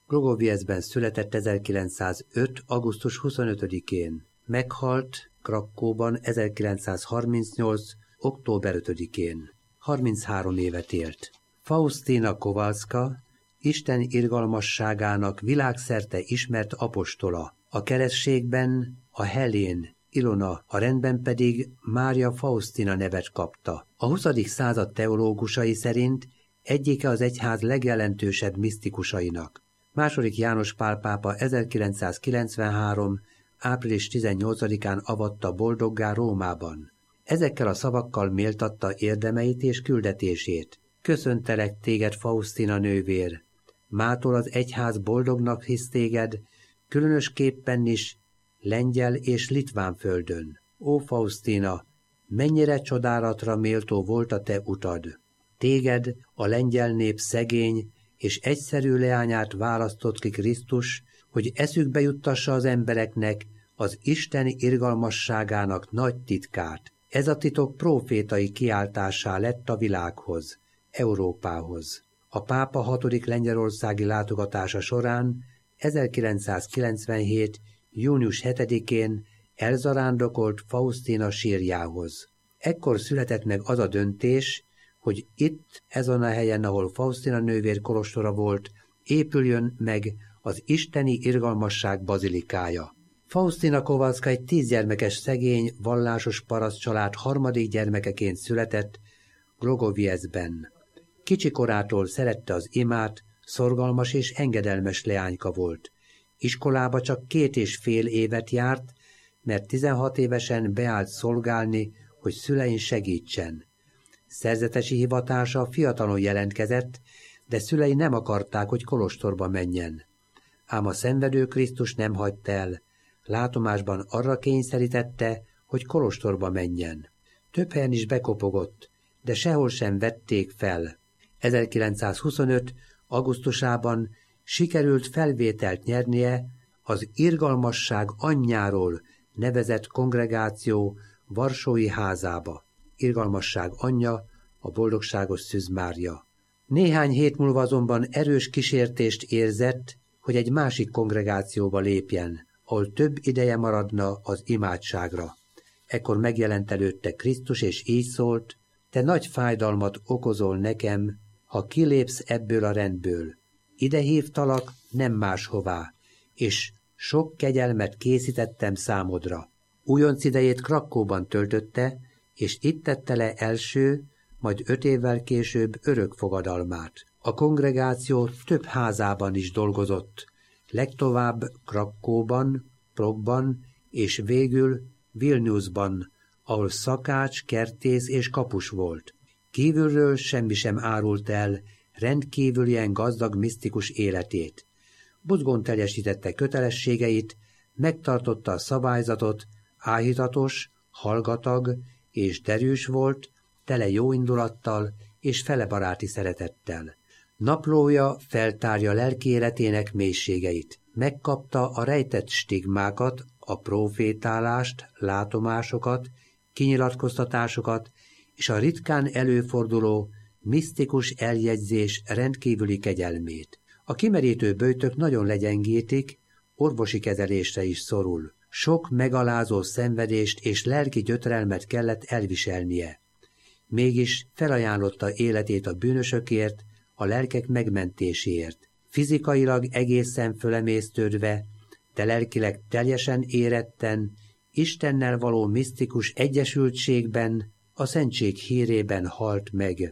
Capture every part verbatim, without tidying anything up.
Glogoviecben született ezerkilencszázöt. augusztus huszonötödikén. Meghalt Krakkóban ezerkilencszázharmincnyolc. október ötödikén. harminchárom évet élt. Faustina Kowalska, Isten irgalmasságának világszerte ismert apostola. A keresztségben a Helén, Ilona, a rendben pedig Mária Faustina nevet kapta. A huszadik század teológusai szerint egyike az egyház legjelentősebb misztikusainak. Második János Pál pápa ezerkilencszázkilencvenhárom. április tizennyolcadikán avatta boldoggá Rómában. Ezekkel a szavakkal méltatta érdemeit és küldetését. Köszöntelek téged, Faustina nővér! Mától az egyház boldognak hisz téged, különösképpen is lengyel és litván földön. Ó, Faustina, mennyire csodálatra méltó volt a te utad! Téged, a lengyel nép szegény és egyszerű leányát választott ki Krisztus, hogy eszükbe juttassa az embereknek az isteni irgalmasságának nagy titkát. Ez a titok prófétai kiáltásá lett a világhoz, Európához. A pápa hatodik lengyelországi látogatása során ezerkilencszázkilencvenhét. június hetedikén elzarándokolt Faustina sírjához. Ekkor született meg az a döntés, hogy itt, ezen a helyen, ahol Faustina nővér kolostora volt, épüljön meg az isteni irgalmasság bazilikája. Faustina Kowalska egy tízgyermekes szegény, vallásos paraszt család harmadik gyermekeként született Glogoviecben. Kicsi korától szerette az imát, szorgalmas és engedelmes leányka volt. Iskolába csak két és fél évet járt, mert tizenhat évesen beállt szolgálni, hogy szülein segítsen. Szerzetesi hivatása fiatalon jelentkezett, de szülei nem akarták, hogy kolostorba menjen. Ám a szenvedő Krisztus nem hagyta el, látomásban arra kényszerítette, hogy kolostorba menjen. Több helyen is bekopogott, de sehol sem vették fel. ezerkilencszázhuszonöt. augusztusában sikerült felvételt nyernie az Irgalmasság anyjáról nevezett kongregáció varsói házába. Irgalmasság anyja, a boldogságos Szűz Mária. Néhány hét múlva azonban erős kísértést érzett, hogy egy másik kongregációba lépjen, ahol több ideje maradna az imádságra. Ekkor megjelent előtte Krisztus, és így szólt: te nagy fájdalmat okozol nekem, ha kilépsz ebből a rendből. Ide hívtalak, nem máshová, és sok kegyelmet készítettem számodra. Újonc idejét Krakkóban töltötte, és itt tette le első, majd öt évvel később örök fogadalmát. A kongregáció több házában is dolgozott, legtovább Krakkóban, Progban és végül Vilniusban, ahol szakács, kertész és kapus volt. Kívülről semmi sem árult el rendkívülien gazdag misztikus életét. Buzgón teljesítette kötelességeit, megtartotta a szabályzatot, áhítatos, hallgatag és derűs volt, tele jóindulattal és felebaráti szeretettel. Naplója feltárja lelki életének mélységeit. Megkapta a rejtett stigmákat, a profétálást, látomásokat, kinyilatkoztatásokat és a ritkán előforduló misztikus eljegyzés rendkívüli kegyelmét. A kimerítő böjtök nagyon legyengítik, orvosi kezelésre is szorul. Sok megalázó szenvedést és lelki gyötrelmet kellett elviselnie. Mégis felajánlotta életét a bűnösökért, a lelkek megmentéséért. Fizikailag egészen fölemésztődve, de lelkileg teljesen éretten, Istennel való misztikus egyesültségben, a szentség hírében halt meg.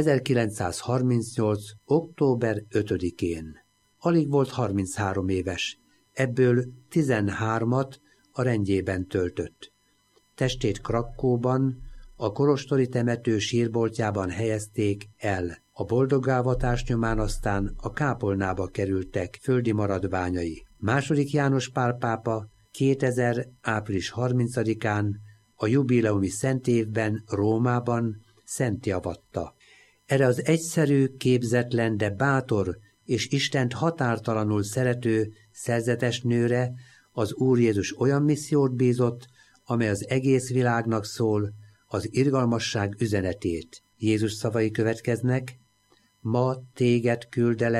ezerkilencszázharmincnyolc. október ötödikén. Alig volt harminchárom éves, ebből tizenhármat a rendjében töltött. Testét Krakkóban, a kolostori temető sírboltjában helyezték el. A boldoggávatás nyomán aztán a kápolnába kerültek földi maradványai. Második János Pál pápa kétezer. április harmincadikán a jubileumi szentévben Rómában szentté avatta. Erre az egyszerű, képzetlen, de bátor és Istent határtalanul szerető szerzetes nőre az Úr Jézus olyan missziót bízott, amely az egész világnak szól, az irgalmasság üzenetét. Jézus szavai következnek: ma téged küldelek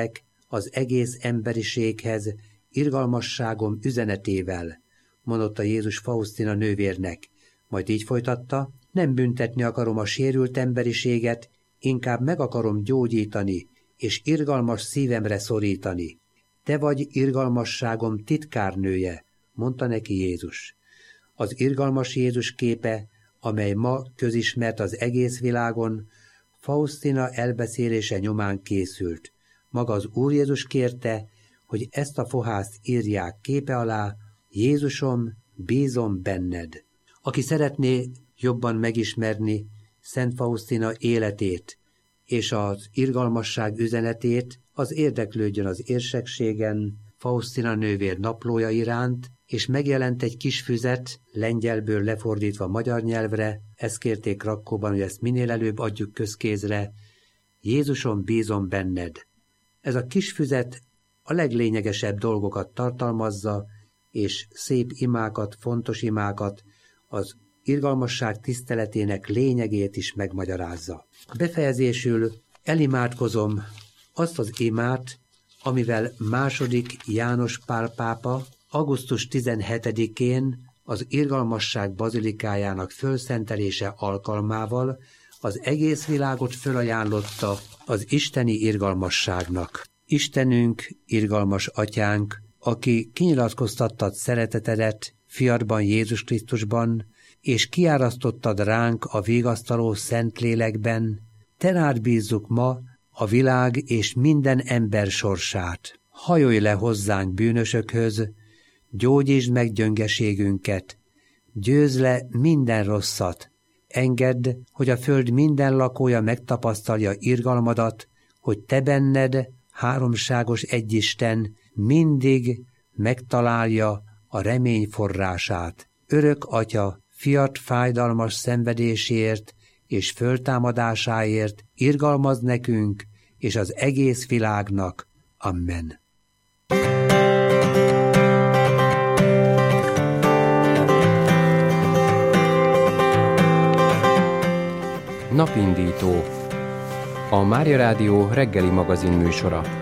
az egész emberiséghez irgalmasságom üzenetével, mondotta Jézus Faustina nővérnek, majd így folytatta, nem büntetni akarom a sérült emberiséget, inkább meg akarom gyógyítani, és irgalmas szívemre szorítani. Te vagy irgalmasságom titkárnője, mondta neki Jézus. Az irgalmas Jézus képe, amely ma közismert az egész világon, Faustina elbeszélése nyomán készült. Maga az Úr Jézus kérte, hogy ezt a fohászt írják képe alá, Jézusom, bízom benned. Aki szeretné jobban megismerni Szent Faustina életét és az irgalmasság üzenetét, az érdeklődjön az érsekségen Faustina nővér naplója iránt, és megjelent egy kis füzet, lengyelből lefordítva magyar nyelvre, ezt kérték Krakkóban, hogy ezt minél előbb adjuk közkézre, Jézusom, bízom benned. Ez a kis füzet a leglényegesebb dolgokat tartalmazza, és szép imákat, fontos imákat, az irgalmasság tiszteletének lényegét is megmagyarázza. Befejezésül elimádkozom azt az imát, amivel második János Pál pápa augusztus tizenhetedikén az irgalmasság bazilikájának fölszentelése alkalmával az egész világot fölajánlotta az isteni irgalmasságnak. Istenünk, irgalmas atyánk, aki kinyilatkoztattad szeretetedet fiadban Jézus Krisztusban, és kiárasztottad ránk a vigasztaló Szentlélekben, te rád bízzuk ma a világ és minden ember sorsát. Hajolj le hozzánk bűnösökhöz, gyógyítsd meg gyöngeségünket, győzd le minden rosszat, engedd, hogy a föld minden lakója megtapasztalja irgalmadat, hogy te benned, háromságos egyisten, mindig megtalálja a remény forrását. Örök Atya, fiat fájdalmas szenvedéséért és föltámadásáért irgalmaz nekünk és az egész világnak. Amen. Napindító. A Mária Rádió reggeli magazin műsora.